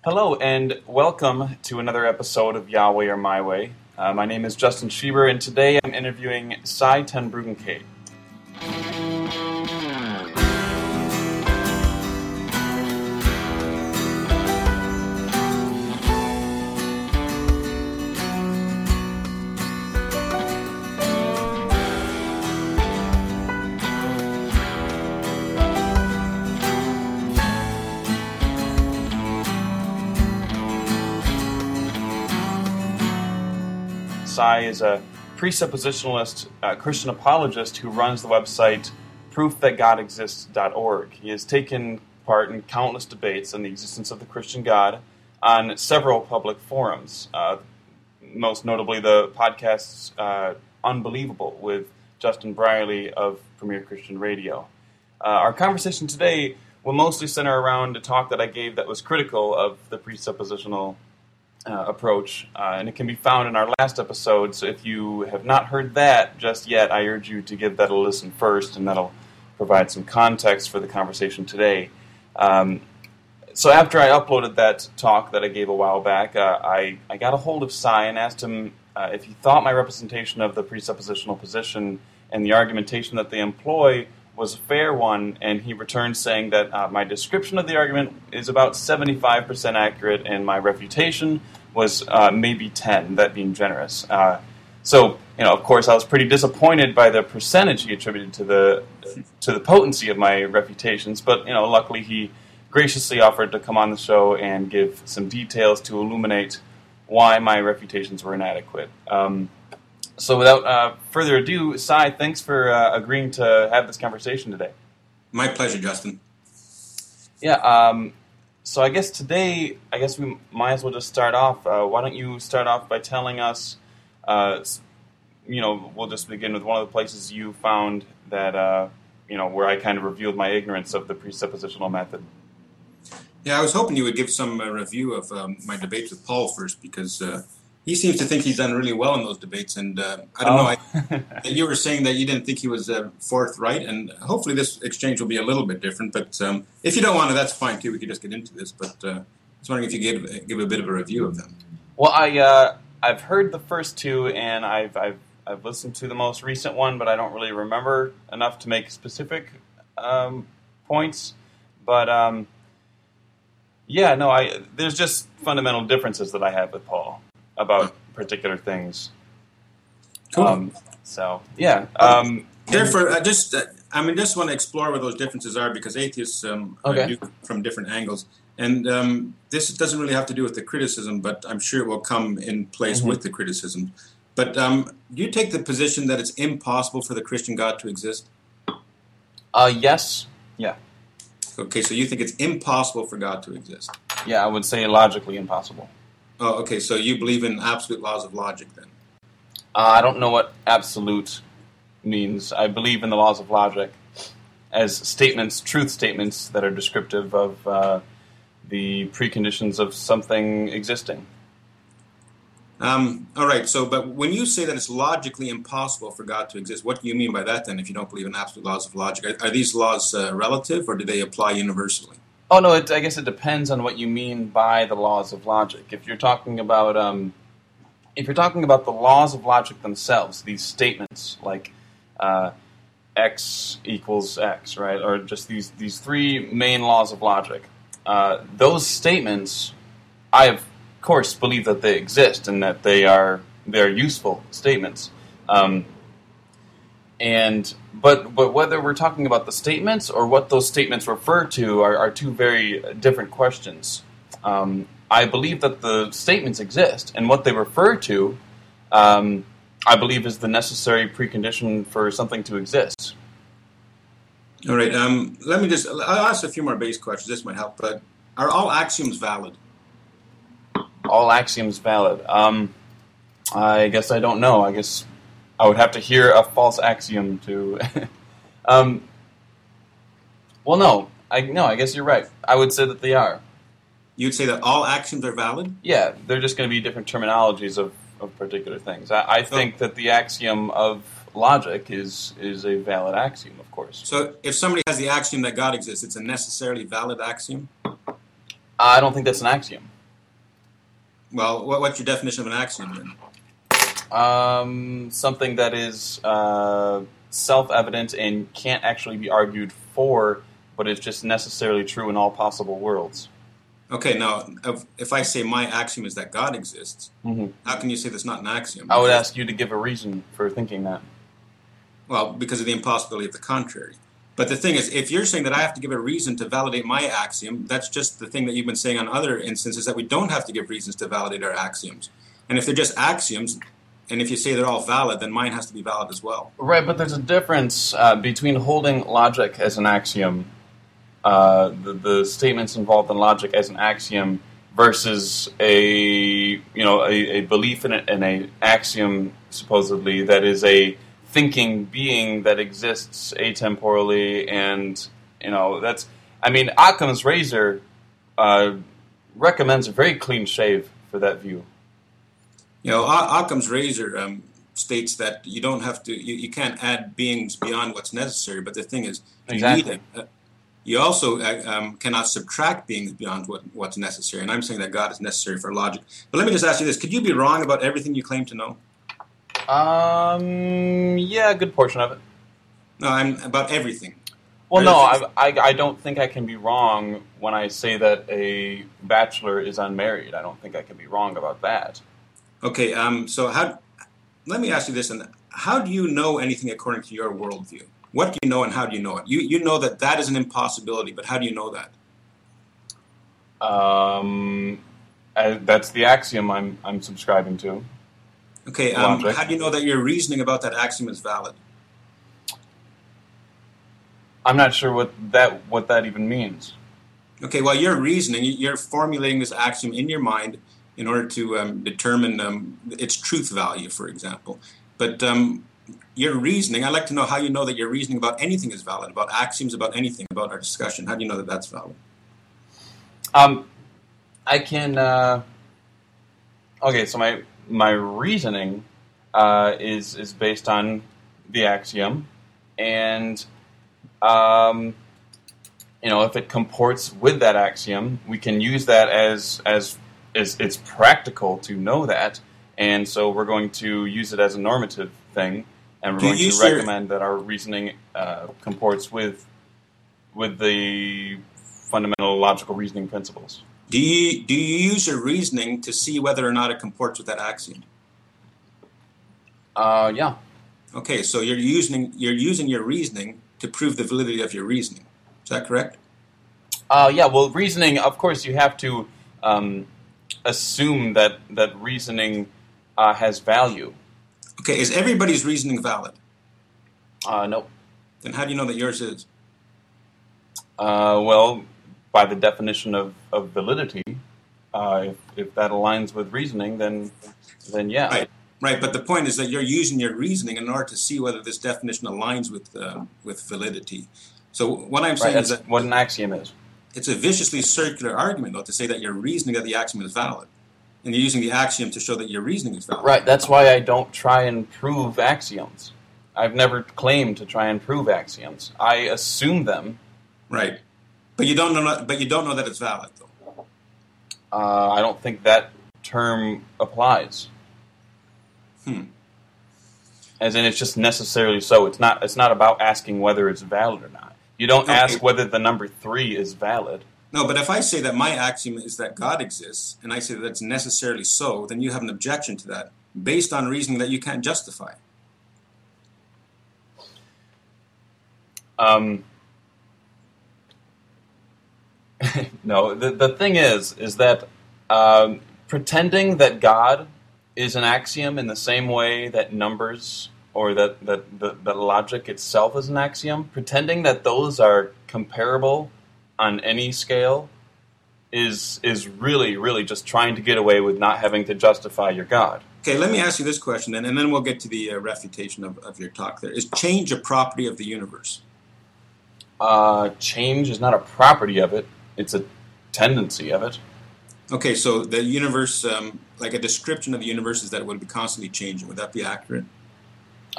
Hello and welcome to another episode of Yahweh or My Way. My name is Justin Schieber, and today I'm interviewing Cy ten Bruggencate. Cy is a presuppositionalist Christian apologist who runs the website proofthatgodexists.org. He has taken part in countless debates on the existence of the Christian God on several public forums, most notably the podcasts Unbelievable with Justin Brierley of Premier Christian Radio. Our conversation today will mostly center around a talk that I gave that was critical of the presuppositional approach, and it can be found in our last episode, so if you have not heard that just yet, I urge you to give that a listen first, and that'll provide some context for the conversation today. So after I uploaded that talk that I gave a while back, I got a hold of Cy and asked him if he thought my representation of the presuppositional position and the argumentation that they employ was a fair one, and he returned saying that my description of the argument is about 75% accurate, and my refutation was maybe 10, that being generous. So, of course, I was pretty disappointed by the percentage he attributed to the potency of my refutations, but, luckily he graciously offered to come on the show and give some details to illuminate why my refutations were inadequate. So without further ado, Cy, thanks for agreeing to have this conversation today. My pleasure, Justin. Yeah, so I guess today, we might as well just start off. Why don't you start off by telling us, we'll just begin with one of the places you found that, where I kind of revealed my ignorance of the presuppositional method. Yeah, I was hoping you would give some review of my debates with Paul first, because he seems to think he's done really well in those debates, and I don't know. You were saying that you didn't think he was forthright, and hopefully this exchange will be a little bit different. But if you don't want to, that's fine too. We could just get into this. But I was wondering if you could give a bit of a review of them. Well, I've heard the first two, and I've listened to the most recent one, but I don't really remember enough to make specific points. But there's just fundamental differences that I have with Paul about particular things. Cool. Therefore, I just want to explore what those differences are, because atheists do from different angles. And this doesn't really have to do with the criticism, but I'm sure it will come in place with the criticism. But do you take the position that it's impossible for the Christian God to exist? Yes. Yeah. Okay, so you think it's impossible for God to exist? Yeah, I would say logically impossible. Oh, okay, so you believe in absolute laws of logic, then? I don't know what absolute means. I believe in the laws of logic as statements, truth statements, that are descriptive of the preconditions of something existing. All right, but when you say that it's logically impossible for God to exist, what do you mean by that, then, if you don't believe in absolute laws of logic? Are these laws relative, or do they apply universally? Oh, no, I guess it depends on what you mean by the laws of logic. If you're talking about the laws of logic themselves, these statements like X equals X, right, or just these three main laws of logic, those statements, I of course believe that they exist and that they're useful statements. But whether we're talking about the statements or what those statements refer to are two very different questions. I believe that the statements exist, and what they refer to, I believe, is the necessary precondition for something to exist. All right. I'll ask a few more base questions. This might help. But are all axioms valid? All axioms valid? I guess I don't know. I guess I would have to hear a false axiom to... Well, no. I guess you're right. I would say that they are. You'd say that all axioms are valid? Yeah, they're just going to be different terminologies of particular things. I think that the axiom of logic is a valid axiom, of course. So if somebody has the axiom that God exists, it's a necessarily valid axiom? I don't think that's an axiom. Well, what's your definition of an axiom then? Something that is self-evident and can't actually be argued for, but is just necessarily true in all possible worlds. Okay, now, if I say my axiom is that God exists, Mm-hmm. how can you say that's not an axiom? I would ask you to give a reason for thinking that. Well, because of the impossibility of the contrary. But the thing is, if you're saying that I have to give a reason to validate my axiom, that's just the thing that you've been saying on other instances, that we don't have to give reasons to validate our axioms. And if they're just axioms, and if you say they're all valid, then mine has to be valid as well. Right, but there's a difference between holding logic as an axiom, the statements involved in logic as an axiom, versus a belief in an axiom supposedly that is a thinking being that exists atemporally, and Occam's razor recommends a very clean shave for that view. Occam's razor states that you don't have to, you can't add beings beyond what's necessary. But the thing is, exactly. You also cannot subtract beings beyond what's necessary. And I'm saying that God is necessary for logic. But let me just ask you this: could you be wrong about everything you claim to know? Yeah, a good portion of it. No, I'm about everything. Well, no, I don't think I can be wrong when I say that a bachelor is unmarried. I don't think I can be wrong about that. Okay, so let me ask you this, and how do you know anything according to your worldview? What do you know and how do you know it? You know that is an impossibility, but how do you know that? That's the axiom I'm subscribing to. Okay, how do you know that your reasoning about that axiom is valid? I'm not sure what that even means. Okay, well, your reasoning, you're formulating this axiom in your mind in order to determine its truth value, for example. But your reasoning, I'd like to know how you know that your reasoning about anything is valid, about axioms, about anything, about our discussion. How do you know that that's valid? I can... okay, so my reasoning is based on the axiom, and if it comports with that axiom, we can use that as it's practical to know that, and so we're going to use it as a normative thing, and we're going to recommend that our reasoning comports with the fundamental logical reasoning principles. Do you use your reasoning to see whether or not it comports with that axiom? Yeah. Okay, so you're using your reasoning to prove the validity of your reasoning. Is that correct? Yeah. Well, reasoning, of course, you have to assume that reasoning has value. Okay, is everybody's reasoning valid? No. Then how do you know that yours is? Well, by the definition of validity, if that aligns with reasoning, then yeah. Right. But the point is that you're using your reasoning in order to see whether this definition aligns with validity. So what I'm saying is that what an axiom is. It's a viciously circular argument, though, to say that you're reasoning that the axiom is valid, and you're using the axiom to show that your reasoning is valid. Right. That's why I don't try and prove axioms. I've never claimed to try and prove axioms. I assume them. Right. But you don't know. But you don't know that it's valid, though. I don't think that term applies. As in, it's just necessarily so. It's not about asking whether it's valid or not. You don't ask whether the number 3 is valid. No, but if I say that my axiom is that God exists, and I say that it's necessarily so, then you have an objection to that, based on reasoning that you can't justify. No, the thing is that pretending that God is an axiom in the same way that numbers or that logic itself is an axiom, pretending that those are comparable on any scale is really, really just trying to get away with not having to justify your God. Okay, let me ask you this question, then, and then we'll get to the refutation of your talk there. Is change a property of the universe? Change is not a property of it. It's a tendency of it. Okay, so the universe, like a description of the universe is that it would be constantly changing. Would that be accurate?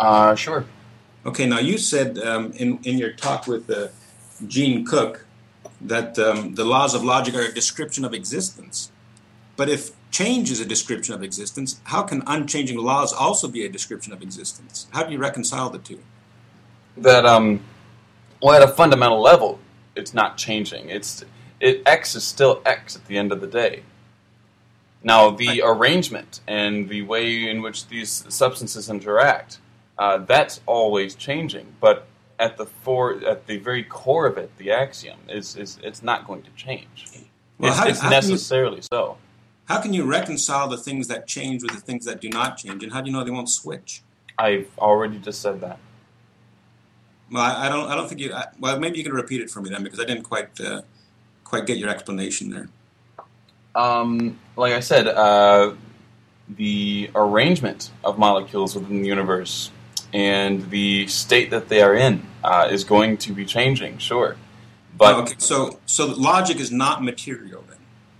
Sure. Okay, now you said in your talk with Gene Cook that the laws of logic are a description of existence. But if change is a description of existence, how can unchanging laws also be a description of existence? How do you reconcile the two? That well, at a fundamental level, it's not changing. X is still X at the end of the day. Now, the arrangement and the way in which these substances interact, that's always changing. But at the very core of it, the axiom is it's not going to change. Well, it's necessarily so. How can you reconcile the things that change with the things that do not change, and how do you know they won't switch? I've already just said that. Well, I don't think you. Well, maybe you can repeat it for me then, because I didn't quite get your explanation there. Like I said, the arrangement of molecules within the universe and the state that they are in is going to be changing, sure. But okay, so logic is not material then.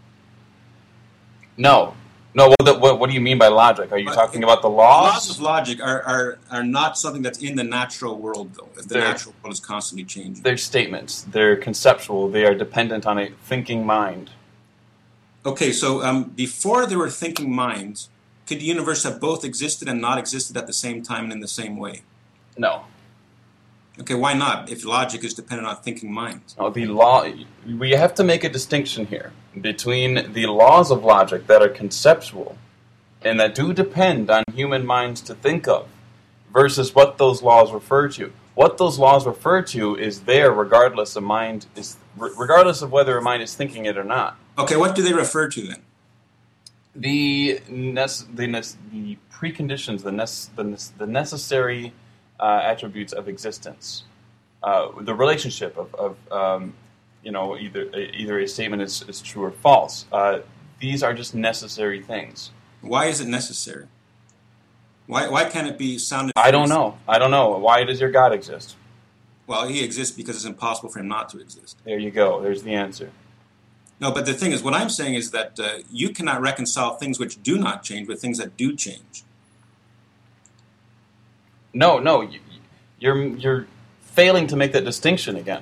No. What do you mean by logic? Are you talking about the laws? Laws of logic are not something that's in the natural world, though. The natural world is constantly changing. They're statements. They're conceptual. They are dependent on a thinking mind. Okay, so before there were thinking minds, could the universe have both existed and not existed at the same time and in the same way? No. Okay, why not? If logic is dependent on thinking minds. Oh, we have to make a distinction here between the laws of logic that are conceptual and that do depend on human minds to think of versus what those laws refer to. What those laws refer to is there regardless of whether a mind is thinking it or not. Okay, what do they refer to then? The preconditions, the necessary attributes of existence, the relationship of either a statement is true or false. These are just necessary things. Why is it necessary? Why can't it be sound? I don't know. Why does your God exist? Well, he exists because it's impossible for him not to exist. There you go. There's the answer. No, but the thing is, what I'm saying is that you cannot reconcile things which do not change with things that do change. No, you're failing to make that distinction again.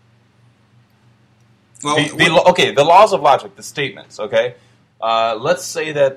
Well, the laws of logic, the statements. Okay, let's say that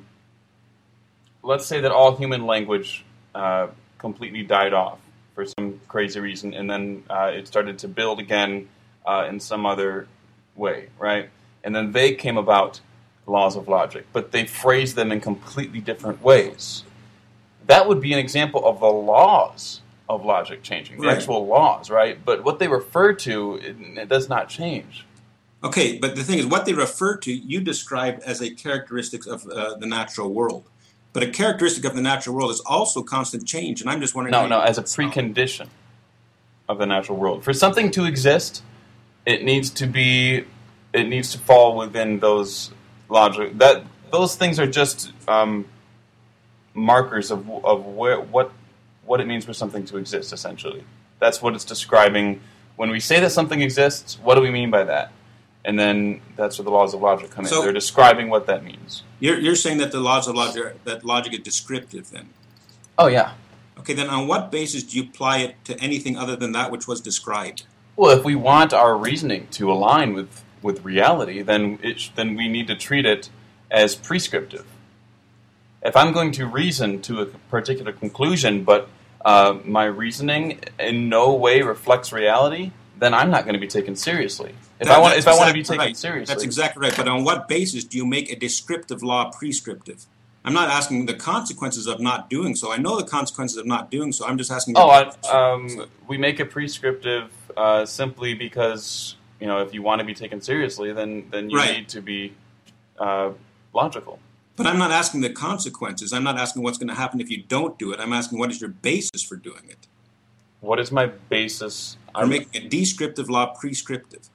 all human language completely died off for some crazy reason, and then it started to build again in some other way, right? And then they came about laws of logic, but they phrased them in completely different ways. That would be an example of the laws of logic changing, the actual laws, right? But what they refer to, it does not change. Okay, but the thing is, what they refer to, you described as a characteristic of the natural world. But a characteristic of the natural world is also constant change, and I'm just wondering... No, as a precondition of the natural world. For something to exist, it needs to fall within those logic. Those things are just markers of what it means for something to exist, essentially. That's what it's describing. When we say that something exists, what do we mean by that? And then that's where the laws of logic come in. They're describing what that means. You're saying that the laws of logic is descriptive, then? Oh, yeah. Okay, then on what basis do you apply it to anything other than that which was described? Well, if we want our reasoning to align with reality, then we need to treat it as prescriptive. If I'm going to reason to a particular conclusion, but my reasoning in no way reflects reality, then I'm not going to be taken seriously. If I want to be taken seriously. That's exactly right. But on what basis do you make a descriptive law prescriptive? I'm not asking the consequences of not doing so. I know the consequences of not doing so. I'm just asking... we make it prescriptive simply because, if you want to be taken seriously, then you need to be logical. But I'm not asking the consequences. I'm not asking what's going to happen if you don't do it. I'm asking what is your basis for doing it? What is my basis? I'm making a descriptive law prescriptive.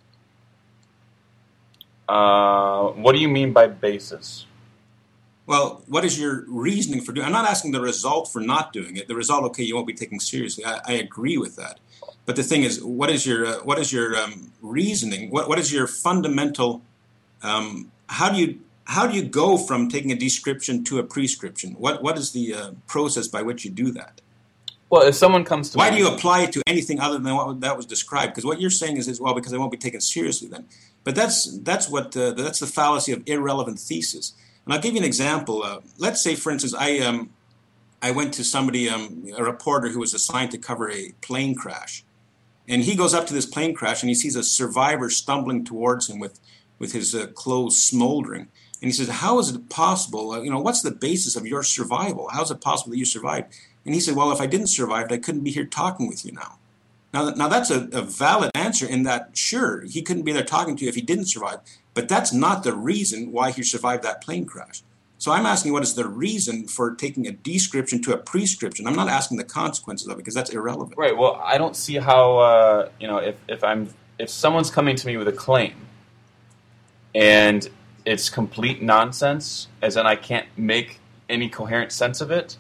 What do you mean by basis? Well, what is your reasoning for doing it? I'm not asking the result for not doing it. The result, okay, you won't be taken seriously. I agree with that. But the thing is, what is your reasoning? What is your fundamental? How do you go from taking a description to a prescription? What is the process by which you do that? Well, if someone comes to Why me, do you apply it to anything other than what that was described? Because what you're saying is well, because I won't be taken seriously then. But that's the fallacy of irrelevant thesis. And I'll give you an example. Let's say, for instance, I went to somebody, a reporter who was assigned to cover a plane crash, and he goes up to this plane crash and he sees a survivor stumbling towards him with his clothes smoldering, and he says, "How is it possible? What's the basis of your survival? How is it possible that you survived?" And he said, "Well, if I didn't survive, I couldn't be here talking with you now." Now that's a valid answer in that, sure, he couldn't be there talking to you if he didn't survive, but that's not the reason why he survived that plane crash. So I'm asking, what is the reason for taking a description to a prescription? I'm not asking the consequences of it, because that's irrelevant. right? Well, I don't see how if someone's coming to me with a claim and it's complete nonsense, as in I can't make any coherent sense of it.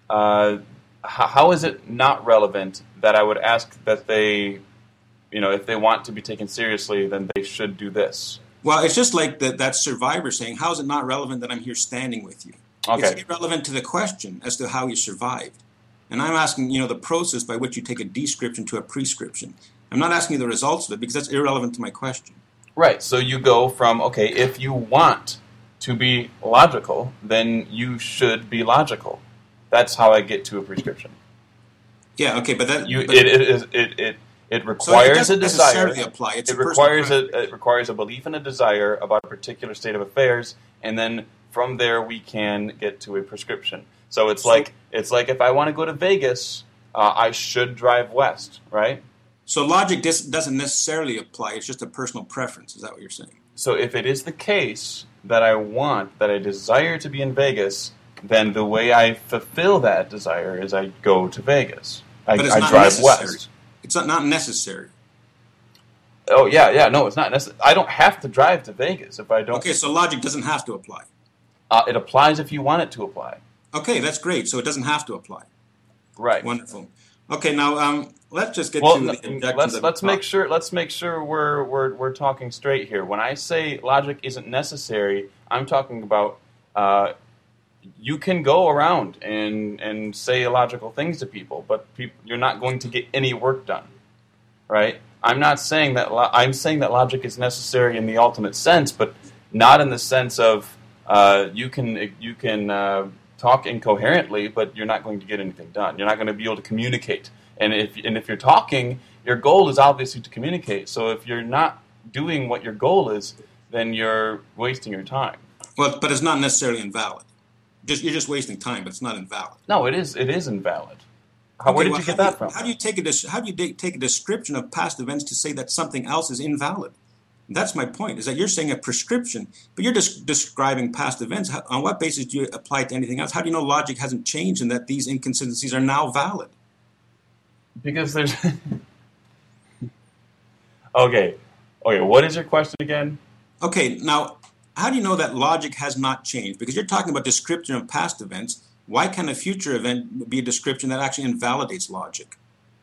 How is it not relevant that I would ask that they, if they want to be taken seriously, then they should do this? Well, it's just like that survivor saying, how is it not relevant that I'm here standing with you? Okay. It's irrelevant to the question as to how you survived. And I'm asking, the process by which you take a description to a prescription. I'm not asking you the results of it, because that's irrelevant to my question. Right. So you go from, okay, if you want to be logical, then you should be logical. That's how I get to a prescription. Yeah, okay, but that it requires so a desire. Apply. It requires a belief and a desire about a particular state of affairs, and then from there we can get to a prescription. So it's like if I want to go to Vegas, I should drive west, right? So logic doesn't necessarily apply. It's just a personal preference. Is that what you're saying? So if it is the case that I desire to be in Vegas, then the way I fulfill that desire is I go to Vegas. I drive west. It's not necessary. Oh, yeah, no, it's not necessary. I don't have to drive to Vegas if I don't. Okay, so logic doesn't have to apply. It applies if you want it to apply. Okay, that's great. So it doesn't have to apply. Right. Wonderful. Okay, now let's just get to the objections. Let's make sure we're talking straight here. When I say logic isn't necessary, I'm talking about you can go around and say illogical things to people, but you're not going to get any work done, right? I'm not saying that. I'm saying that logic is necessary in the ultimate sense, but not in the sense of you can talk incoherently, but you're not going to get anything done. You're not going to be able to communicate. And if you're talking, your goal is obviously to communicate. So if you're not doing what your goal is, then you're wasting your time. Well, but it's not necessarily invalid. You're just wasting time, but it's not invalid. No, it is. It is invalid. Where did you get that from? How do you take a description of past events to say that something else is invalid? That's my point, is that you're saying a prescription, but you're just describing past events. On what basis do you apply it to anything else? How do you know logic hasn't changed and that these inconsistencies are now valid? Because there's... Okay, what is your question again? Okay, now, how do you know that logic has not changed? Because you're talking about description of past events. Why can a future event be a description that actually invalidates logic?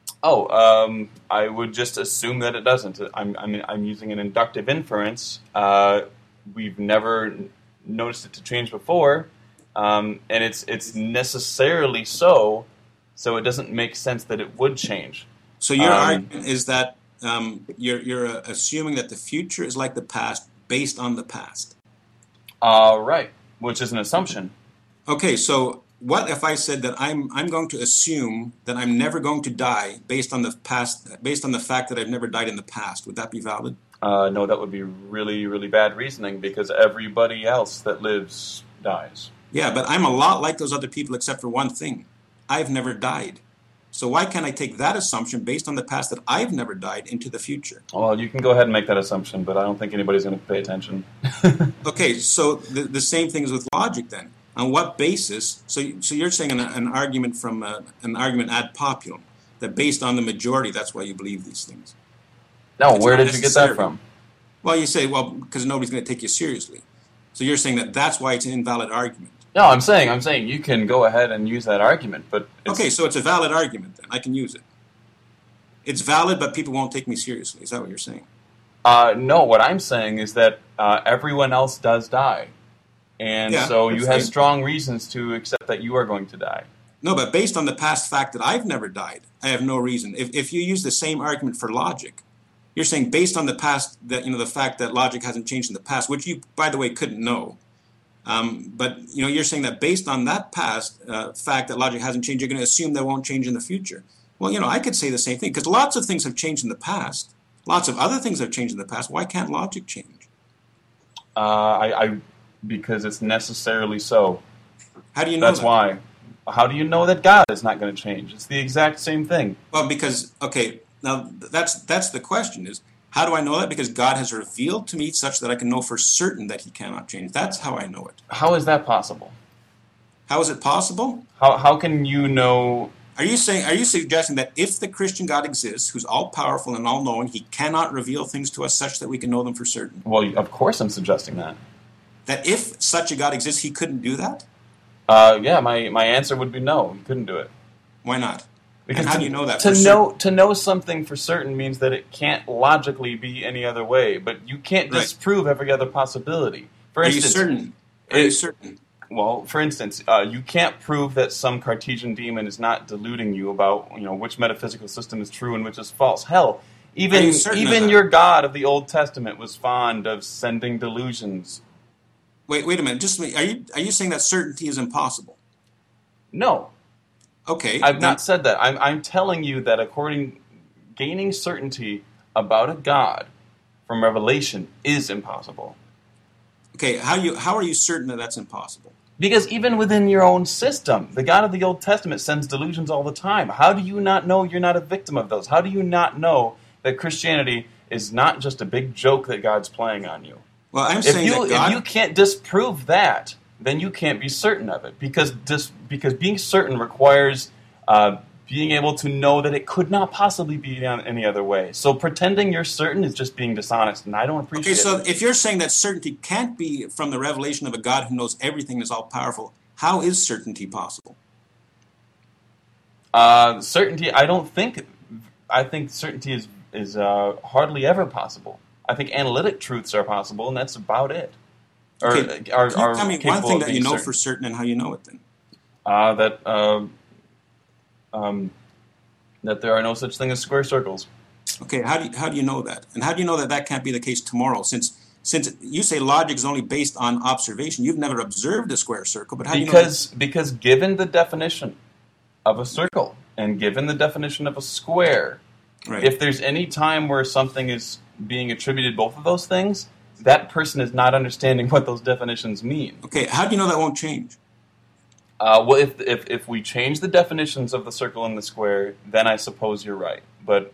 I would just assume that it doesn't. I'm using an inductive inference. We've never noticed it to change before, and it's necessarily so it doesn't make sense that it would change. So your argument is that you're assuming that the future is like the past based on the past. Right, which is an assumption. Okay, so what if I said that I'm going to assume that I'm never going to die based on the past, based on the fact that I've never died in the past? Would that be valid? No, that would be really, really bad reasoning, because everybody else that lives dies. Yeah, but I'm a lot like those other people except for one thing. I've never died. So why can't I take that assumption based on the past that I've never died into the future? Well, you can go ahead and make that assumption, but I don't think anybody's going to pay attention. Okay, so the same thing is with logic then. On what basis? So you're saying an argument from an argument ad populum, that based on the majority, that's why you believe these things. No, where did you get that from? Well, you say, because nobody's going to take you seriously. So you're saying that that's why it's an invalid argument. No, I'm saying you can go ahead and use that argument, but okay, so it's a valid argument then. I can use it. It's valid, but people won't take me seriously. Is that what you're saying? No, what I'm saying is that everyone else does die. And so you have strong reasons to accept that you are going to die. No, but based on the past fact that I've never died, I have no reason. If you use the same argument for logic, you're saying based on the past that the fact that logic hasn't changed in the past, which you, by the way, couldn't know. But you're saying that based on that past fact that logic hasn't changed, you're going to assume that won't change in the future. Well, I could say the same thing because lots of things have changed in the past. Lots of other things have changed in the past. Why can't logic change? Because it's necessarily so. How do you know That's that? why. How do you know that God is not going to change? It's the exact same thing. Well, because, okay, now that's the question is, how do I know that? Because God has revealed to me such that I can know for certain that he cannot change. That's how I know it. How is that possible? How is it possible? How can you know? Are you suggesting that if the Christian God exists, who's all-powerful and all-knowing, he cannot reveal things to us such that we can know them for certain? Well, of course I'm suggesting that. That if such a God exists, he couldn't do that? Yeah, my answer would be no. He couldn't do it. Why not? Because and how do you know that? To know something for certain means that it can't logically be any other way. But you can't disprove every other possibility. For instance, you certain? Are you certain? Well, for instance, you can't prove that some Cartesian demon is not deluding you about which metaphysical system is true and which is false. Hell, even your God of the Old Testament was fond of sending delusions. Wait a minute. Just are you saying that certainty is impossible? No. Okay. I've not said that. I'm telling you that gaining certainty about a God from revelation is impossible. Okay. How are you certain that that's impossible? Because even within your own system, the God of the Old Testament sends delusions all the time. How do you not know you're not a victim of those? How do you not know that Christianity is not just a big joke that God's playing on you? Well, I'm saying that God... If you can't disprove that, then you can't be certain of it. Because being certain requires being able to know that it could not possibly be any other way. So pretending you're certain is just being dishonest, and I don't appreciate it. Okay, so if you're saying that certainty can't be from the revelation of a God who knows everything and is all-powerful, how is certainty possible? Certainty, I think certainty is hardly ever possible. I think analytic truths are possible, and that's about it. Okay, can you tell me one thing that you know for certain and how you know it then? That there are no such thing as square circles. Okay, how do you know that? And how do you know that that can't be the case tomorrow? Since you say logic is only based on observation, you've never observed a square circle, but how do you know? Because given the definition of a circle and given the definition of a square, right. If there's any time where something is being attributed both of those things, that person is not understanding what those definitions mean. Okay, how do you know that won't change? Well, if we change the definitions of the circle and the square, then I suppose you're right. But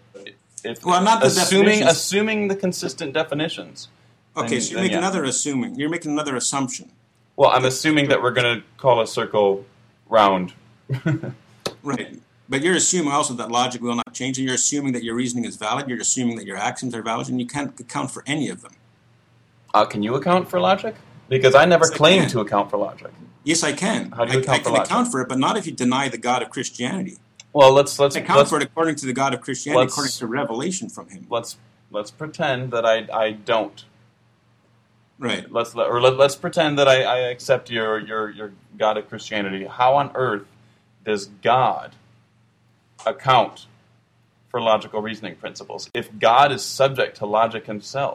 assuming the consistent definitions. Okay, so you're making another assumption. Well, I'm assuming that we're going to call a circle round. Right. But you're assuming also that logic will not change, and you're assuming that your reasoning is valid, you're assuming that your axioms are valid, and you can't account for any of them. Can you account for logic? Because I never claimed to account for logic. Yes, I can. How do you account for logic? I can account for it, but not if you deny the God of Christianity. Well, let's account for it according to the God of Christianity, according to revelation from him. Let's pretend that I don't. Right. Let's pretend that I accept your God of Christianity. How on earth does God account for logical reasoning principles if God is subject to logic himself?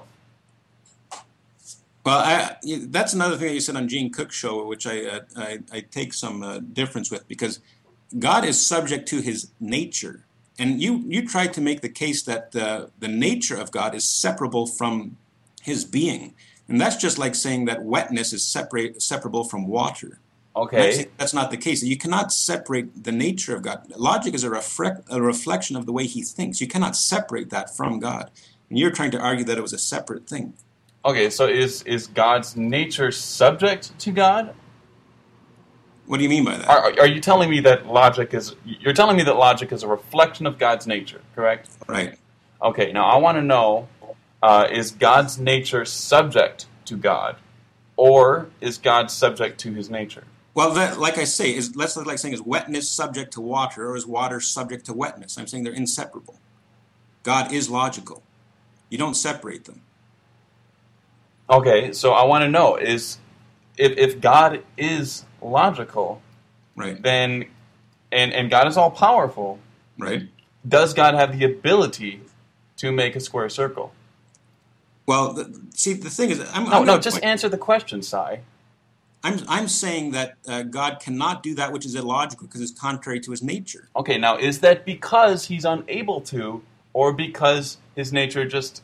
Well, that's another thing that you said on Gene Cook's show, which I take some difference with, because God is subject to his nature. And you tried to make the case that the nature of God is separable from his being. And that's just like saying that wetness is separable from water. Okay. That's not the case. You cannot separate the nature of God. Logic is a reflection of the way he thinks. You cannot separate that from God. And you're trying to argue that it was a separate thing. Okay, so is God's nature subject to God? What do you mean by that? Are you telling me that logic is... You're telling me that logic is a reflection of God's nature, correct? Right. Okay, now I want to know, is God's nature subject to God? Or is God subject to his nature? Well, like I say, that's like saying, is wetness subject to water, or is water subject to wetness? I'm saying they're inseparable. God is logical. You don't separate them. Okay, so I want to know, is if God is logical, right, then and God is all powerful, right? Does God have the ability to make a square circle? Well, the thing is, just answer the question, Sai. I'm saying that God cannot do that which is illogical because it's contrary to his nature. Okay, now is that because he's unable to, or because his nature just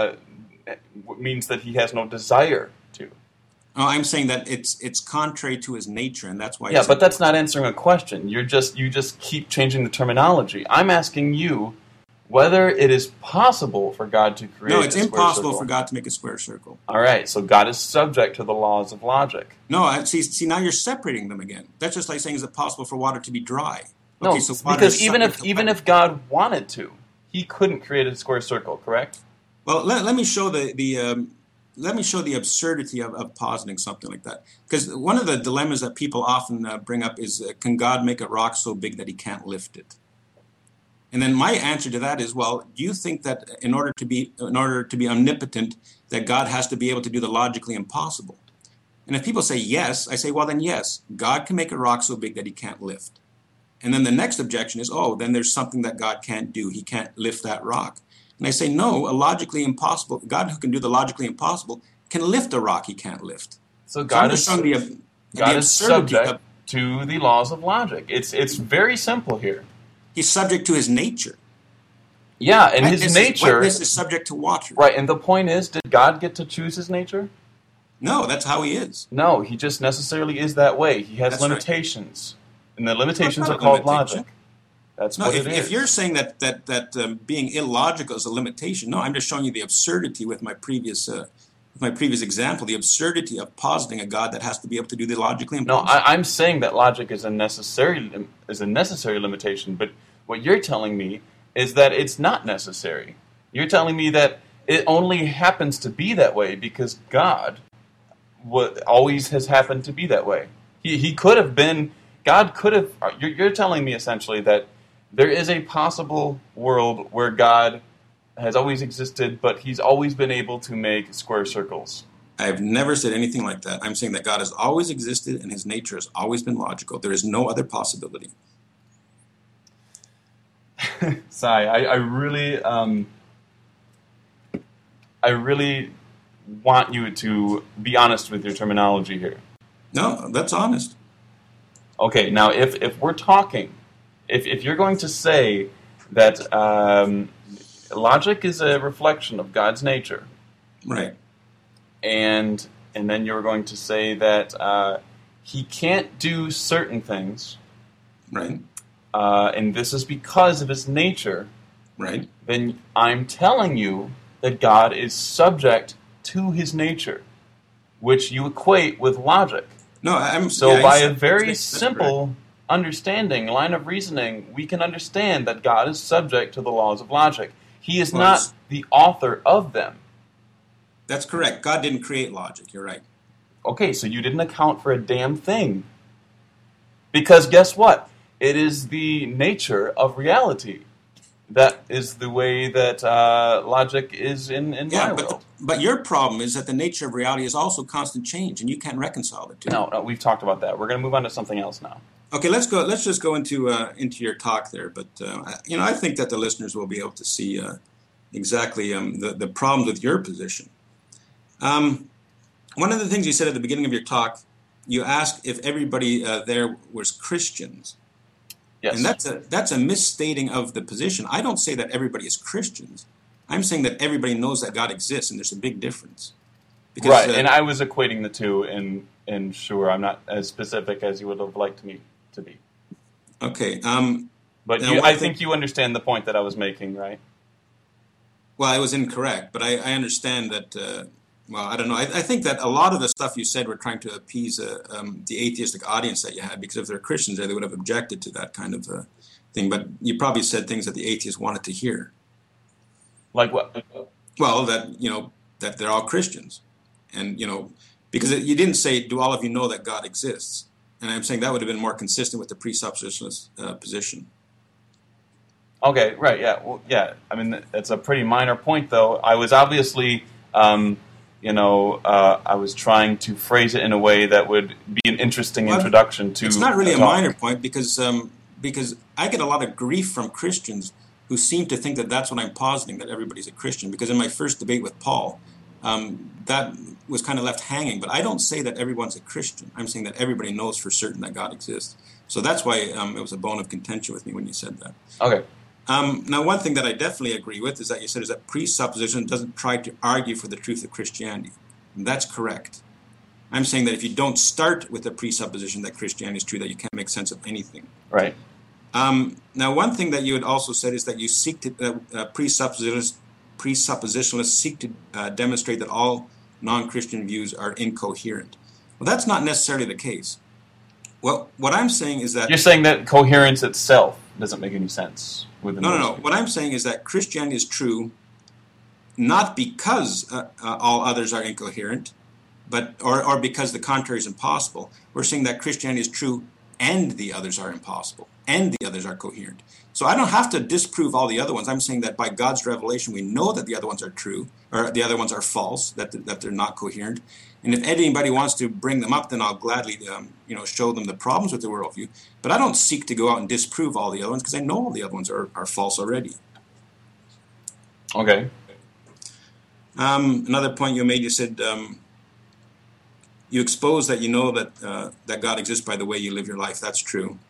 means that he has no desire to? Oh, I'm saying that it's contrary to his nature, and that's why. Yeah, but that's not answering a question. You just keep changing the terminology. I'm asking you whether it is possible for God to create. No, it's a square impossible circle. for God to make a square circle. All right, so God is subject to the laws of logic. No, see, now you're separating them again. That's just like saying, is it possible for water to be dry? No, okay, so because even if God wanted to, he couldn't create a square circle, correct? Well, let me show let me show the absurdity of positing something like that. Because one of the dilemmas that people often bring up is, can God make a rock so big that he can't lift it? And then my answer to that is, well, do you think that in order to be omnipotent, that God has to be able to do the logically impossible? And if people say yes, I say, well, then yes, God can make a rock so big that he can't lift. And then the next objection is, oh, then there's something that God can't do. He can't lift that rock. And I say, no, a logically impossible, God who can do the logically impossible can lift a rock he can't lift. So God is subject to the laws of logic. It's very simple here. He's subject to his nature. Yeah, and his nature... Wetness is subject to water. Right, and the point is, did God get to choose his nature? No, that's how he is. No, he just necessarily is that way. He has limitations. Right. And the limitations are called logic. That's what it is. If you're saying that being illogical is a limitation, no, I'm just showing you the absurdity with my previous example, the absurdity of positing a God that has to be able to do the logically impossible. No, I'm saying that logic is a necessary limitation, but what you're telling me is that it's not necessary. You're telling me that it only happens to be that way because God always has happened to be that way. He could have been, God could have, you're telling me essentially that there is a possible world where God has always existed, but he's always been able to make square circles. I have never said anything like that. I'm saying that God has always existed and his nature has always been logical. There is no other possibility. Sai, I really want you to be honest with your terminology here. No, that's honest. Okay, now if we're talking, if you're going to say that logic is a reflection of God's nature, right, and then you're going to say that he can't do certain things, right, and this is because of his nature, right, then I'm telling you that God is subject to his nature, which you equate with logic. No, by a very simple understanding, line of reasoning, we can understand that God is subject to the laws of logic. He is not the author of them. That's correct. God didn't create logic. You're right. Okay, so you didn't account for a damn thing. Because guess what? It is the nature of reality. That is the way that logic is in my world. But your problem is that the nature of reality is also constant change, and you can't reconcile the two. No, we've talked about that. We're going to move on to something else now. Okay, let's go. Let's just go into your talk there. But I think that the listeners will be able to see exactly the problems with your position. One of the things you said at the beginning of your talk, you asked if everybody there was Christians. Yes. And that's a misstating of the position. I don't say that everybody is Christians. I'm saying that everybody knows that God exists, and there's a big difference. Because, right, and I was equating the two, and sure, I'm not as specific as you would have liked me to be. Okay. But I think you understand the point that I was making, right? Well, I was incorrect, but I understand that... well, I don't know. I think that a lot of the stuff you said were trying to appease the atheistic audience that you had, because if they're Christians there, they would have objected to that kind of thing. But you probably said things that the atheists wanted to hear. Like what? Well, that they're all Christians. And, because you didn't say, do all of you know that God exists? And I'm saying that would have been more consistent with the presuppositionalist position. Okay, right, yeah. Well, yeah, I mean, it's a pretty minor point, though. I was obviously... I was trying to phrase it in a way that would be an interesting introduction to... It's not really a minor point because because I get a lot of grief from Christians who seem to think that that's what I'm positing, that everybody's a Christian. Because in my first debate with Paul, that was kind of left hanging. But I don't say that everyone's a Christian. I'm saying that everybody knows for certain that God exists. So that's why it was a bone of contention with me when you said that. Okay. Now, one thing that I definitely agree with is that you said is that presupposition doesn't try to argue for the truth of Christianity. And that's correct. I'm saying that if you don't start with the presupposition that Christianity is true, that you can't make sense of anything. Right. Now, one thing that you had also said is that you seek to presuppositionalists seek to demonstrate that all non-Christian views are incoherent. Well, that's not necessarily the case. Well, what I'm saying is that... You're saying that coherence itself doesn't make any sense within No. What I'm saying is that Christianity is true not because all others are incoherent, but or because the contrary is impossible. We're saying that Christianity is true and the others are impossible, and the others are coherent. So I don't have to disprove all the other ones. I'm saying that by God's revelation, we know that the other ones are true, or the other ones are false, that they're not coherent. And if anybody wants to bring them up, then I'll gladly show them the problems with the worldview. But I don't seek to go out and disprove all the other ones, because I know all the other ones are false already. Okay. Another point you made, you said you expose that you know that God exists by the way you live your life. That's true.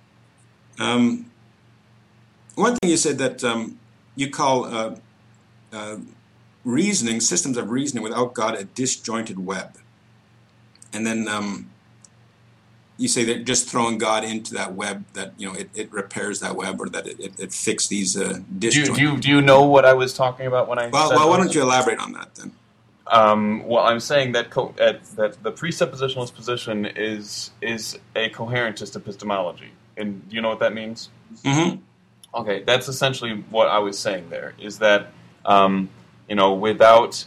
One thing you said that you call reasoning, systems of reasoning without God, a disjointed web. And then you say that just throwing God into that web, that it repairs that web, or that it fixes these disjointed. Do you know what I was talking about when I said Well, why don't you elaborate on that then? Well, I'm saying that that the presuppositionalist position is a coherentist epistemology. And do you know what that means? Mm-hmm. Okay, that's essentially what I was saying there, is that, without,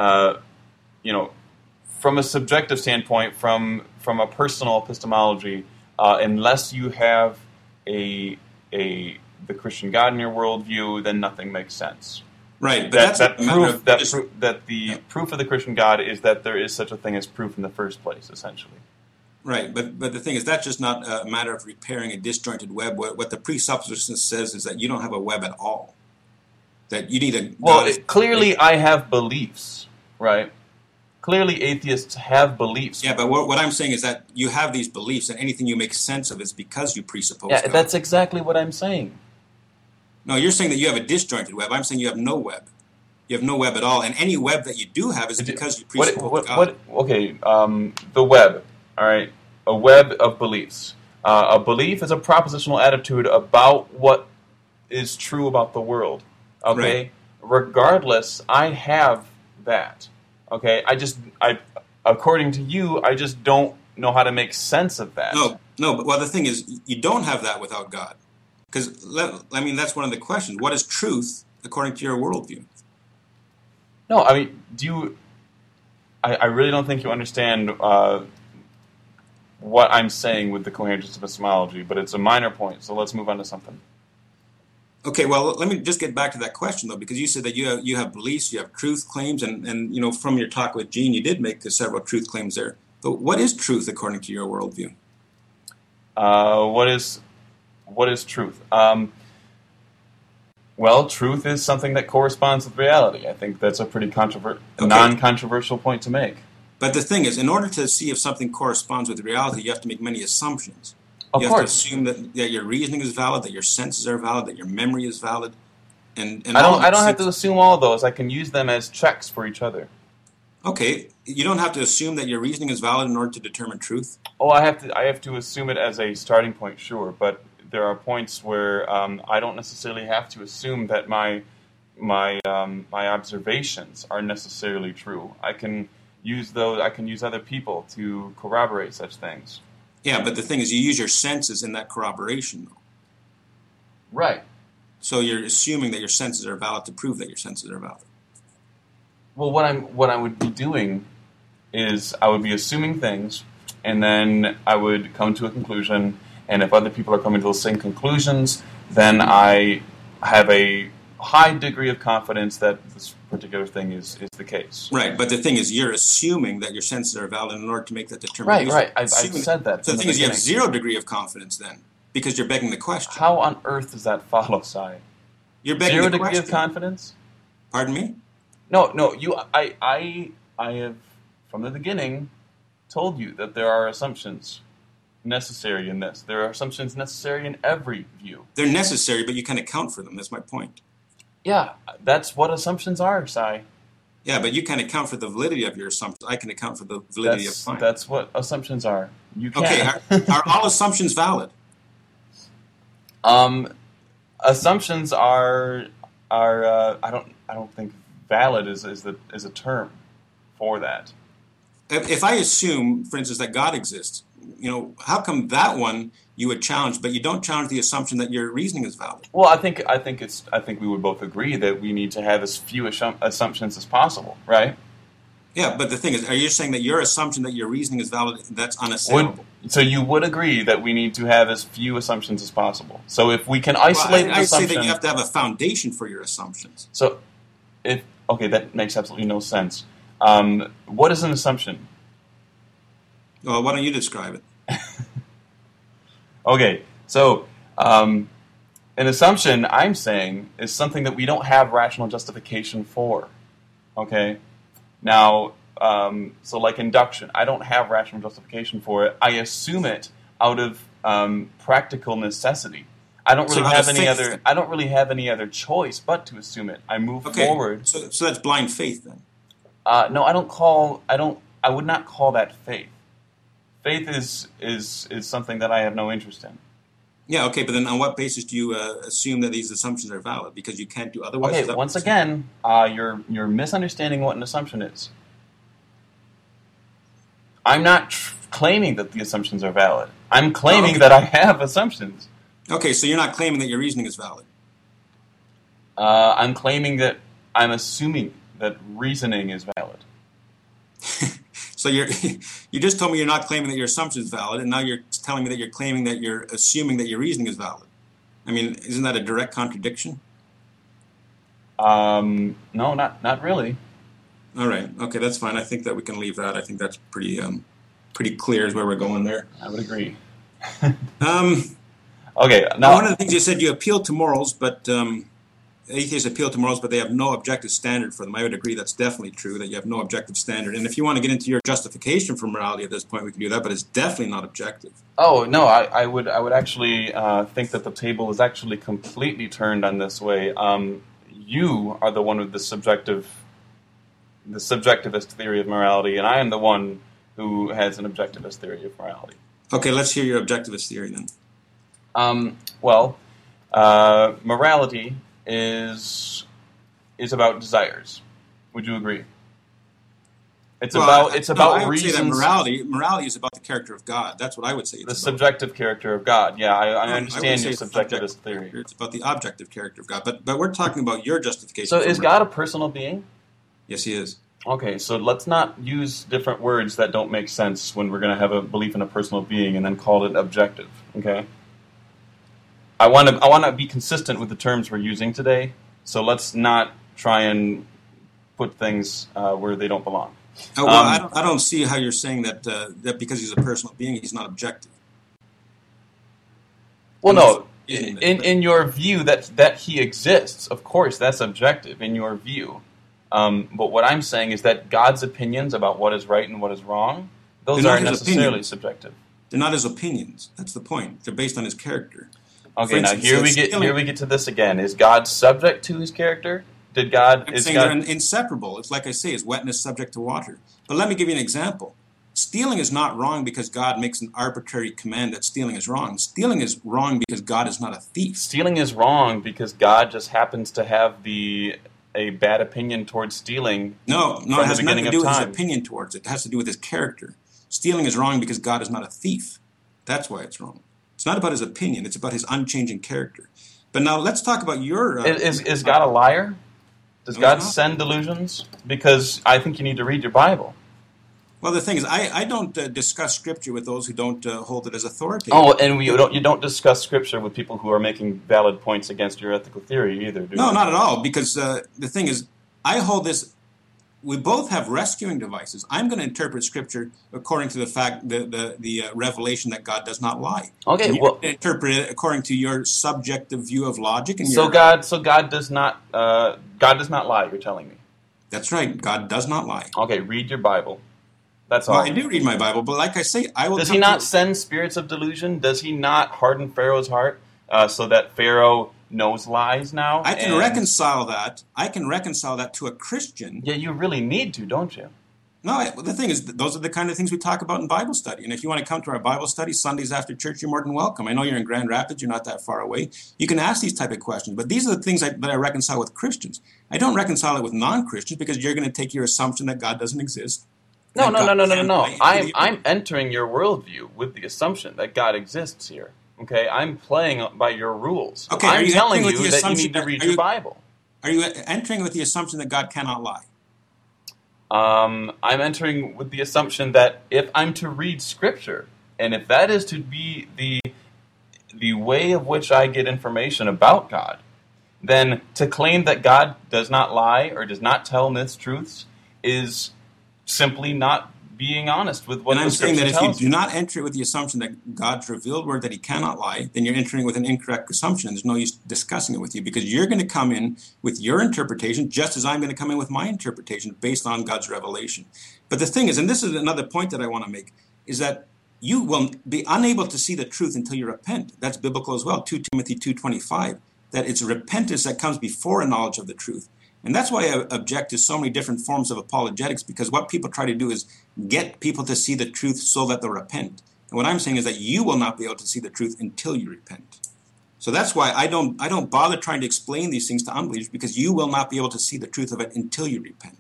from a subjective standpoint, from a personal epistemology, unless you have the Christian God in your worldview, then nothing makes sense. Right, but the proof of the Christian God is that there is such a thing as proof in the first place, essentially. Right, but the thing is, that's just not a matter of repairing a disjointed web. What the presupposition says is that you don't have a web at all. That you need a... Well, clearly I have beliefs, right? Clearly atheists have beliefs. Yeah, but what I'm saying is that you have these beliefs, and anything you make sense of is because you presuppose God. That's exactly what I'm saying. No, you're saying that you have a disjointed web. I'm saying you have no web. You have no web at all, and any web that you do have is because you presuppose God. The web, all right, a web of beliefs. A belief is a propositional attitude about what is true about the world, okay? Right. Regardless, I have that, okay? According to you, I just don't know how to make sense of that. No, but the thing is, you don't have that without God. Because, that's one of the questions. What is truth according to your worldview? No, I really don't think you understand what I'm saying with the coherentist epistemology, but it's a minor point, so let's move on to something. Okay, well, let me just get back to that question, though, because you said that you have beliefs, you have truth claims, and from your talk with Gene, you did make several truth claims there. But what is truth according to your worldview? What is truth? Well, truth is something that corresponds with reality. I think that's a pretty non-controversial point to make. But the thing is, in order to see if something corresponds with reality, you have to make many assumptions. You have to assume that your reasoning is valid, that your senses are valid, that your memory is valid. And I don't have to assume all those. I can use them as checks for each other. Okay, you don't have to assume that your reasoning is valid in order to determine truth? Oh, I have to assume it as a starting point, sure, but there are points where I don't necessarily have to assume that my observations are necessarily true. I can use other people to corroborate such things. Yeah, but the thing is, you use your senses in that corroboration, though. Right. So you're assuming that your senses are valid to prove that your senses are valid. Well, what I would be doing is I would be assuming things, and then I would come to a conclusion. And if other people are coming to those same conclusions, then I have a high degree of confidence that this particular thing is the case. Right, but the thing is, you're assuming that your senses are valid in order to make that determination. Right. I've said that. So the thing is, you have 0 degree of confidence then. because you're begging the question. How on earth does that follow, Si? You're begging Zero the degree question. of confidence? Pardon me? No. I have from the beginning told you that there are assumptions necessary in this. There are assumptions necessary in every view. They're necessary, but you can account for them. That's my point. Yeah, that's what assumptions are, Si. Yeah, but you can account for the validity of your assumptions. I can account for the validity of mine. That's what assumptions are. You can. Okay, are all assumptions valid? Assumptions are I don't think valid is a term for that. If I assume, for instance, that God exists, how come that one you would challenge, but you don't challenge the assumption that your reasoning is valid? Well, I think we would both agree that we need to have as few assumptions as possible, right? Yeah, but the thing is, are you saying that your assumption that your reasoning is valid, that's unassailable? So you would agree that we need to have as few assumptions as possible. So if we can isolate an assumption... I say that you have to have a foundation for your assumptions. So, that makes absolutely no sense. What is an assumption? Well, why don't you describe it? Okay, so an assumption, I'm saying, is something that we don't have rational justification for. Okay? Now, so like induction, I don't have rational justification for it. I assume it out of practical necessity. I don't really have any other choice but to assume it. I move forward. So that's blind faith then. No, I would not call that faith. Faith is something that I have no interest in. Yeah, okay, but then on what basis do you assume that these assumptions are valid? Because you can't do otherwise? Okay, once again, you're misunderstanding what an assumption is. I'm not claiming that the assumptions are valid. I'm claiming that I have assumptions. Okay, so you're not claiming that your reasoning is valid. I'm claiming that I'm assuming that reasoning is valid. So you just told me you're not claiming that your assumption is valid, and now you're telling me that you're claiming that you're assuming that your reasoning is valid. I mean, isn't that a direct contradiction? No, not really. All right. Okay, that's fine. I think that we can leave that. I think that's pretty clear is where we're going there. I would agree. Okay. Now, one of the things you said, you appeal to morals, but atheists appeal to morals, but they have no objective standard for them. I would agree that's definitely true, that you have no objective standard. And if you want to get into your justification for morality at this point, we can do that, but it's definitely not objective. Oh, no, I would actually think that the table is actually completely turned on this way. You are the one with the subjectivist theory of morality, and I am the one who has an objectivist theory of morality. Okay, let's hear your objectivist theory then. Morality is about desires. Would you agree? It's about reasons. I would say that morality is about the character of God. That's what I would say. The subjective character of God. Yeah, I understand your subjectivist theory. It's about the objective character of God. But we're talking about your justification. So is God a personal being? Yes, he is. Okay, so let's not use different words that don't make sense when we're going to have a belief in a personal being and then call it objective. Okay. I want to be consistent with the terms we're using today, so let's not try and put things where they don't belong. I don't see how you're saying that because he's a personal being, he's not objective. Well, no. In your view that he exists, of course, that's objective in your view. But what I'm saying is that God's opinions about what is right and what is wrong, those aren't necessarily subjective. They're not his opinions. That's the point. They're based on his character. Okay, now here we get to this again. Is God subject to his character? They're inseparable. It's like I say, is wetness subject to water? But let me give you an example. Stealing is not wrong because God makes an arbitrary command that stealing is wrong. Stealing is wrong because God is not a thief. Stealing is wrong because God just happens to have a bad opinion towards stealing. No, it has nothing to do with his opinion towards it. It has to do with his character. Stealing is wrong because God is not a thief. That's why it's wrong. It's not about his opinion. It's about his unchanging character. But now let's talk about your... Is God a liar? Does God send delusions? Because I think you need to read your Bible. Well, the thing is, I don't discuss Scripture with those who don't hold it as authoritative. Oh, and you don't discuss Scripture with people who are making valid points against your ethical theory either, do you? No, not at all, because the thing is, I hold this we both have rescuing devices. I'm going to interpret Scripture according to the fact, the revelation that God does not lie. Okay, and you're going to interpret it according to your subjective view of logic. And God does not lie. You're telling me. That's right. God does not lie. Okay, read your Bible. That's all. Well, I do read my Bible, but like I say, I will. Does he not send spirits of delusion? Does he not harden Pharaoh's heart so that Pharaoh knows lies now? I can reconcile that. I can reconcile that to a Christian. Yeah, you really need to, don't you? No, the thing is, those are the kind of things we talk about in Bible study. And if you want to come to our Bible study Sundays after church, you're more than welcome. I know you're in Grand Rapids. You're not that far away. You can ask these type of questions. But these are the things that I reconcile with Christians. I don't reconcile it with non-Christians because you're going to take your assumption that God doesn't exist. No. I'm entering your worldview with the assumption that God exists here. Okay, I'm playing by your rules. Okay, I'm telling you that you need to read your Bible. Are you entering with the assumption that God cannot lie? I'm entering with the assumption that if I'm to read Scripture, and if that is to be the way of which I get information about God, then to claim that God does not lie or does not tell mistruths is simply not being honest with what the Scripture tells you. And I'm saying that if you do not enter with the assumption that God's revealed word that he cannot lie, then you're entering with an incorrect assumption. There's no use discussing it with you because you're going to come in with your interpretation just as I'm going to come in with my interpretation based on God's revelation. But the thing is, and this is another point that I want to make, is that you will be unable to see the truth until you repent. That's biblical as well, 2 Timothy 2:25, that it's repentance that comes before a knowledge of the truth. And that's why I object to so many different forms of apologetics, because what people try to do is get people to see the truth so that they'll repent. And what I'm saying is that you will not be able to see the truth until you repent. So that's why I don't bother trying to explain these things to unbelievers, because you will not be able to see the truth of it until you repent.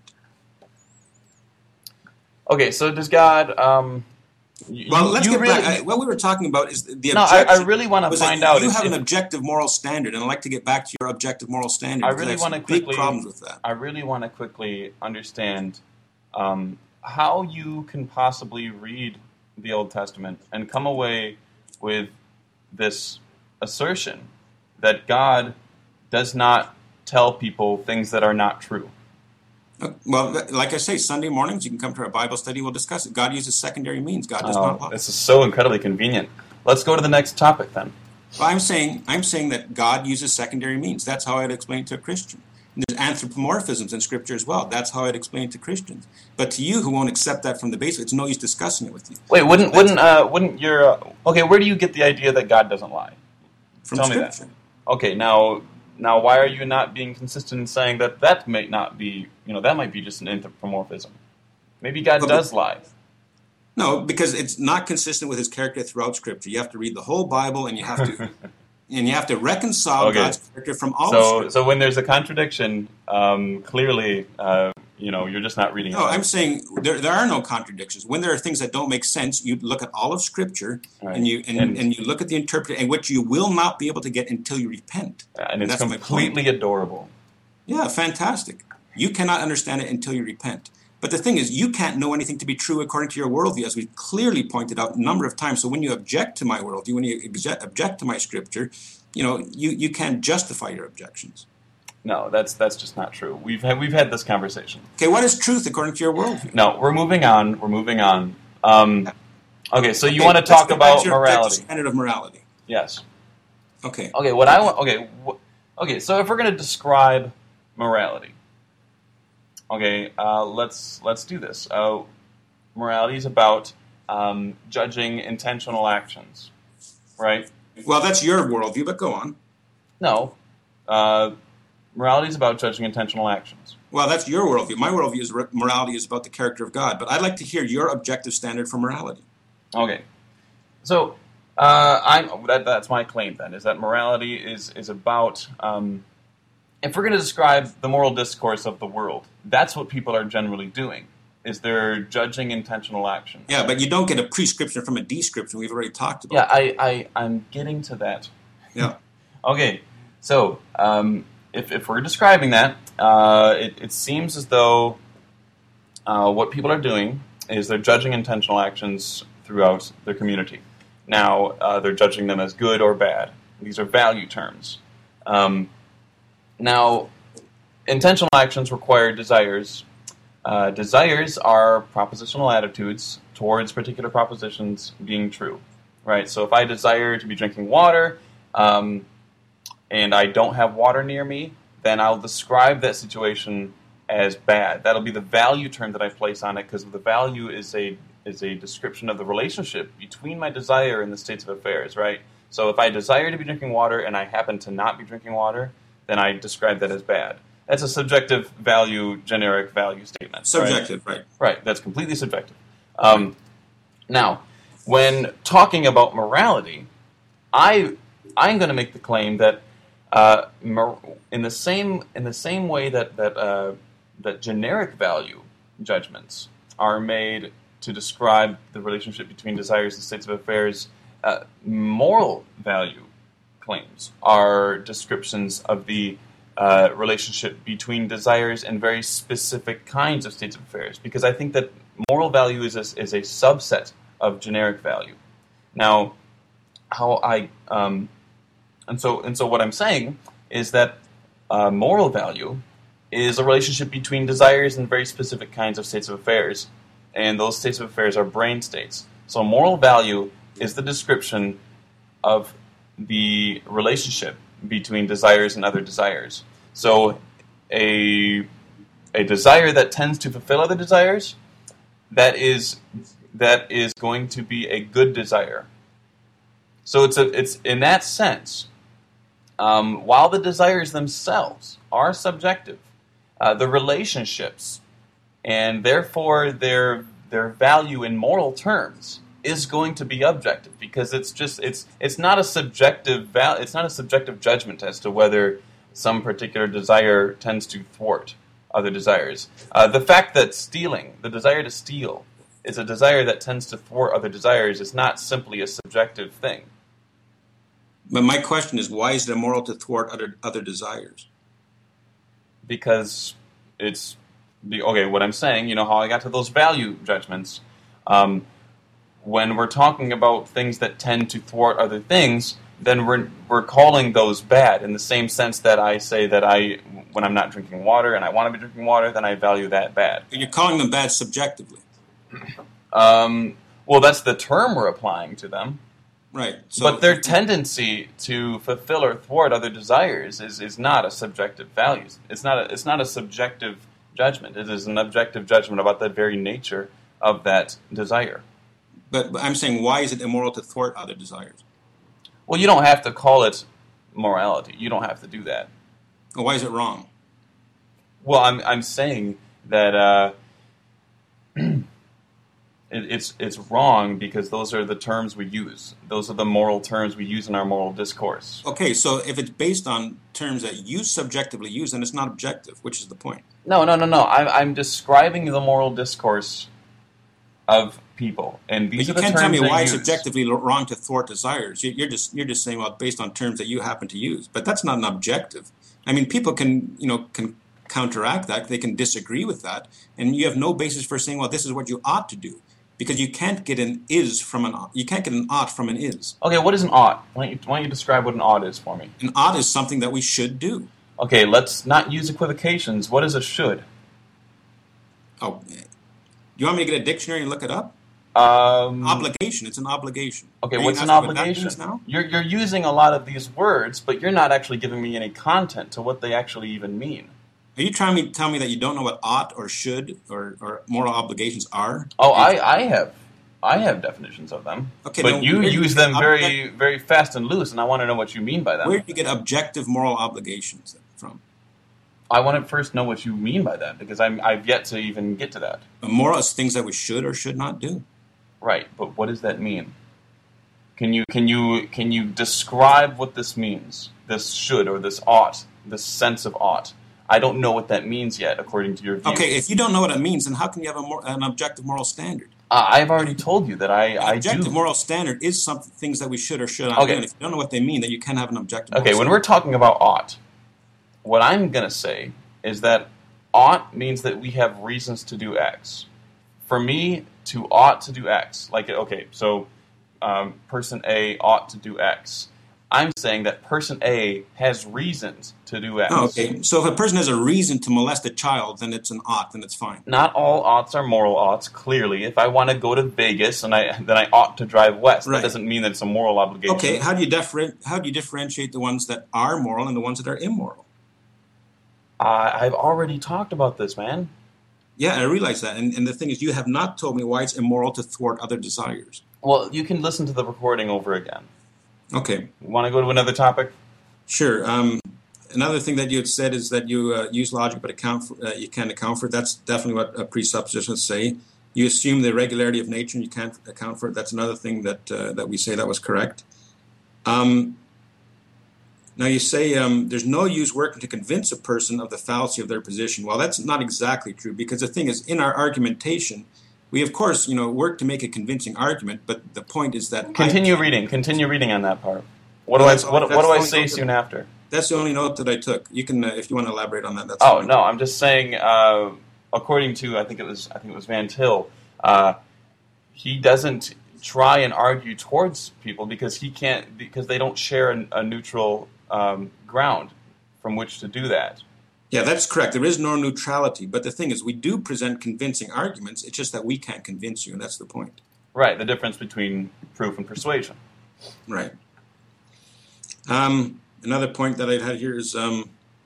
Okay, so does God... let's get back. What we were talking about is the objection. No, I really want to find out. You have an objective moral standard, and I'd like to get back to your objective moral standard. I really want to big problems with that. I really want to quickly understand how you can possibly read the Old Testament and come away with this assertion that God does not tell people things that are not true. Well, like I say, Sunday mornings, you can come to our Bible study, we'll discuss it. God uses secondary means. God does not lie. This is so incredibly convenient. Let's go to the next topic then. Well, I'm saying that God uses secondary means. That's how I'd explain it to a Christian. And there's anthropomorphisms in Scripture as well. That's how I'd explain it to Christians. But to you who won't accept that from the basics, it's no use discussing it with you. Wait, wouldn't your... okay, where do you get the idea that God doesn't lie? From Tell Scripture. Me that. Okay, now, why are you not being consistent in saying that may not be, that might be just an anthropomorphism? Maybe God does lie. No, because it's not consistent with his character throughout Scripture. You have to read the whole Bible, and you have to reconcile God's character from all of Scripture. So when there's a contradiction, clearly, you're just not reading it. No, I'm saying there are no contradictions. When there are things that don't make sense, you look at all of Scripture, right. and you look at the interpretation, which you will not be able to get until you repent. And it's completely adorable. Yeah, fantastic. You cannot understand it until you repent. But the thing is, you can't know anything to be true according to your worldview, as we've clearly pointed out a number of times. So when you object to my worldview, when you object to my Scripture, you can't justify your objections. No, that's just not true. We've had this conversation. Okay, what is truth according to your worldview? No, we're moving on. Okay, so you want to talk about morality? Standard of morality. Yes. Okay. Okay. What I want. Okay. Okay. So if we're going to describe morality, okay, let's do this. Morality is about judging intentional actions, right? Well, that's your worldview, but go on. No. Morality is about judging intentional actions. Well, that's your worldview. My worldview is morality is about the character of God. But I'd like to hear your objective standard for morality. Okay. So that's my claim then, is that morality is about, if we're going to describe the moral discourse of the world, that's what people are generally doing, is they're judging intentional actions. Yeah, but you don't get a prescription from a description. We've already talked about that. Yeah, I'm getting to that. Yeah. Okay, so... If we're describing that, it seems as though what people are doing is they're judging intentional actions throughout their community. Now, they're judging them as good or bad. These are value terms. Now, intentional actions require desires Desires are propositional attitudes towards particular propositions being true, right? So if I desire to be drinking water, and I don't have water near me, then I'll describe that situation as bad. That'll be the value term that I place on it, because the value is a description of the relationship between my desire and the states of affairs, right? So if I desire to be drinking water and I happen to not be drinking water, then I describe that as bad. That's a subjective value, generic value statement. Subjective, right? Right, that's completely subjective. Now, when talking about morality, I'm going to make the claim that in the same way that generic value judgments are made to describe the relationship between desires and states of affairs, moral value claims are descriptions of the relationship between desires and very specific kinds of states of affairs, because I think that moral value is a subset of generic value. Now, and so what I'm saying is that moral value is a relationship between desires and very specific kinds of states of affairs, and those states of affairs are brain states. So moral value is the description of the relationship between desires and other desires. So a desire that tends to fulfill other desires, that is going to be a good desire. So it's in that sense, while the desires themselves are subjective, the relationships and therefore their value in moral terms is going to be objective, because it's not a subjective judgment as to whether some particular desire tends to thwart other desires. The fact that the desire to steal, is a desire that tends to thwart other desires is not simply a subjective thing. But my question is, why is it immoral to thwart other desires? Because what I'm saying, you know how I got to those value judgments. When we're talking about things that tend to thwart other things, then we're calling those bad, in the same sense that I say that when I'm not drinking water and I want to be drinking water, then I value that bad. You're calling them bad subjectively. Well, that's the term we're applying to them. Right. So, but their tendency to fulfill or thwart other desires is not a subjective value. It's not a subjective judgment. It is an objective judgment about the very nature of that desire. But I'm saying, why is it immoral to thwart other desires? Well, you don't have to call it morality. You don't have to do that. Well, why is it wrong? Well, I'm saying that it's wrong because those are the terms we use. Those are the moral terms we use in our moral discourse. Okay, so if it's based on terms that you subjectively use, then it's not objective, which is the point. No. I'm describing the moral discourse of people, and these are the terms. But you can't tell me why it's subjectively wrong to thwart desires. You're just saying, well, based on terms that you happen to use, but that's not an objective. I mean, people can counteract that. They can disagree with that, and you have no basis for saying, well, this is what you ought to do, because you can't get an is from an ought. You can't get an ought from an is. Okay, what is an ought? Why don't you describe what an ought is for me? An ought is something that we should do. Okay, let's not use equivocations. What is a should? Oh, you want me to get a dictionary and look it up? Obligation. It's an obligation. Okay, what's an obligation? Now? You're using a lot of these words, but you're not actually giving me any content to what they actually even mean. Are you trying to tell me that you don't know what ought or should or moral obligations are? Oh, I have definitions of them. Okay, but you use them very, very fast and loose, and I want to know what you mean by them. Where do you get objective moral obligations from? I want to first know what you mean by that, because I've yet to even get to that. Moral is things that we should or should not do. Right, but what does that mean? Can you describe what this means? This should or this ought, this sense of ought. I don't know what that means yet, according to your view. Okay, if you don't know what it means, then how can you have an objective moral standard? I've already told you that I do. Objective moral standard is things that we should or should not do. And if you don't know what they mean, then you can't have an objective moral standard. When we're talking about ought, what I'm going to say is that ought means that we have reasons to do X. For me, to ought to do X, person A ought to do X. I'm saying that person A has reasons to do X. Oh, okay. So if a person has a reason to molest a child, then it's an ought, then it's fine. Not all oughts are moral oughts, clearly. If I want to go to Vegas, then I ought to drive west. Right. That doesn't mean that it's a moral obligation. Okay, how do you differentiate the ones that are moral and the ones that are immoral? I've already talked about this, man. Yeah, I realize that. And the thing is, you have not told me why it's immoral to thwart other desires. Well, you can listen to the recording over again. Okay. Want to go to another topic? Sure. Another thing that you had said is that you use logic, but you can't account for it. That's definitely what presuppositions say. You assume the regularity of nature and you can't account for it. That's another thing that we say that was correct. Now you say there's no use working to convince a person of the fallacy of their position. Well, that's not exactly true, because the thing is, in our argumentation, we of course work to make a convincing argument, but the point is that Continue reading on that part. What do I say soon after? That's the only note that I took. You can, if you want to elaborate on that. That's fine. No, I'm just saying. According to I think it was Van Til, he doesn't try and argue towards people because they don't share a neutral ground from which to do that. Yeah, that's correct. There is no neutrality, but the thing is, we do present convincing arguments. It's just that we can't convince you, and that's the point. Right. The difference between proof and persuasion. Right. Another point that I had here is the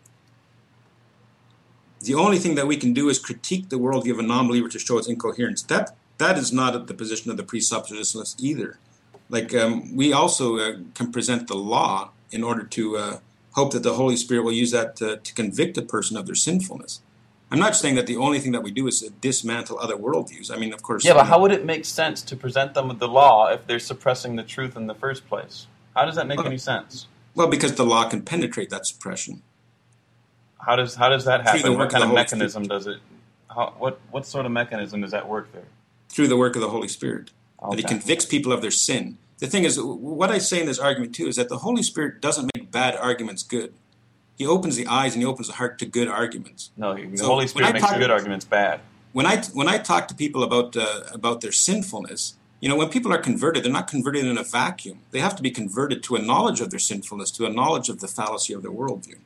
only thing that we can do is critique the worldview of a non-believer to show its incoherence. That is not the position of the presuppositionalists either. Like we also can present the law in order to hope that the Holy Spirit will use that to convict a person of their sinfulness. I'm not saying that the only thing that we do is dismantle other worldviews. I mean, of course. Yeah, but how would it make sense to present them with the law if they're suppressing the truth in the first place? How does that make any sense? Well, because the law can penetrate that suppression. How does that happen? What kind of mechanism does it? What sort of mechanism is at work there? Through the work of the Holy Spirit. Okay. That He convicts people of their sin. The thing is, what I say in this argument too is that the Holy Spirit doesn't make bad arguments good. He opens the eyes and He opens the heart to good arguments. No, the Holy Spirit makes good arguments bad. When I talk to people about their sinfulness, when people are converted, they're not converted in a vacuum. They have to be converted to a knowledge of their sinfulness, to a knowledge of the fallacy of their worldview.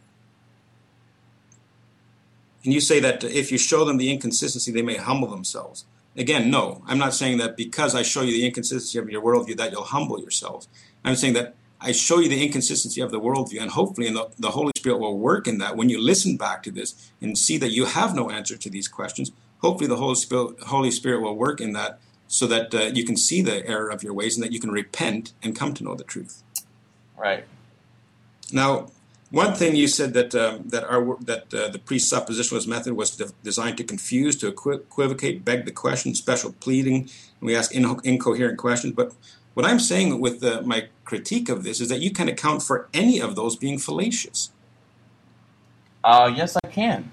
And you say that if you show them the inconsistency, they may humble themselves. Again, no. I'm not saying that because I show you the inconsistency of your worldview that you'll humble yourselves. I'm saying that I show you the inconsistency of the worldview, and hopefully the Holy Spirit will work in that. When you listen back to this and see that you have no answer to these questions, hopefully the Holy Spirit will work in that so that you can see the error of your ways and that you can repent and come to know the truth. Right. Now, one thing you said that the presuppositionalist method was designed to confuse, to equivocate, beg the question, special pleading, and we ask incoherent questions. But what I'm saying with my critique of this is that you can account for any of those being fallacious. Yes, I can.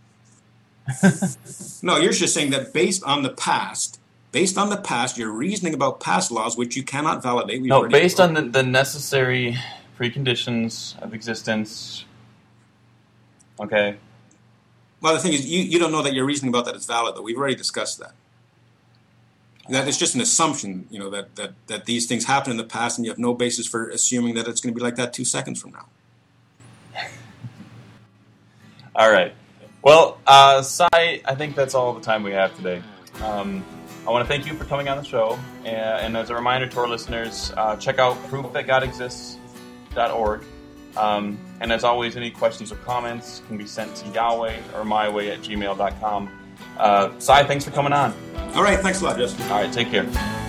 No, you're just saying that based on the past, you're reasoning about past laws which you cannot validate. No, based on the necessary preconditions of existence. Okay. Well, the thing is, you don't know that your reasoning about that is valid, though. We've already discussed that. That it's just an assumption, that these things happen in the past, and you have no basis for assuming that it's going to be like that 2 seconds from now. All right. Well, Cy, I think that's all the time we have today. I want to thank you for coming on the show, and as a reminder to our listeners, check out proofthatgodixists.org. And as always, any questions or comments can be sent to Yahweh or myway@gmail.com. Cy, thanks for coming on. All right, thanks a lot, Justin. All right, take care.